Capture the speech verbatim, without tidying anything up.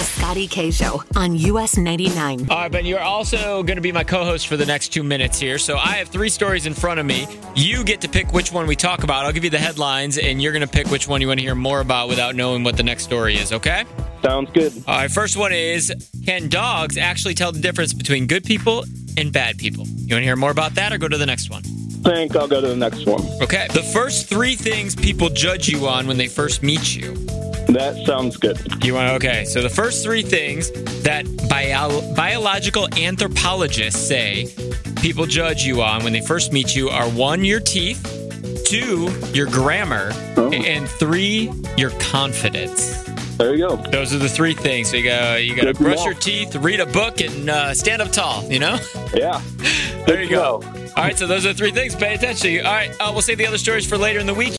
Scotty K Show on U S ninety-nine. All right, Ben, you're also going to be my co-host for the next two minutes here. So I have three stories in front of me. You get to pick which one we talk about. I'll give you the headlines, and you're going to pick which one you want to hear more about without knowing what the next story is, okay? Sounds good. All right, first one is, can dogs actually tell the difference between good people and bad people? You want to hear more about that or go to the next one? I think I'll go to the next one. Okay. The first three things people judge you on when they first meet you. That sounds good. You want to, okay. So the first three things that bio, biological anthropologists say people judge you on when they first meet you are one, your teeth, two, your grammar, oh. and three, your confidence. There you go. Those are the three things. So you got you got to brush your teeth, read a book, and uh, stand up tall. You know? Yeah. There you go. All right. So those are the three things. Pay attention. All right. Uh, we'll save the other stories for later in the week.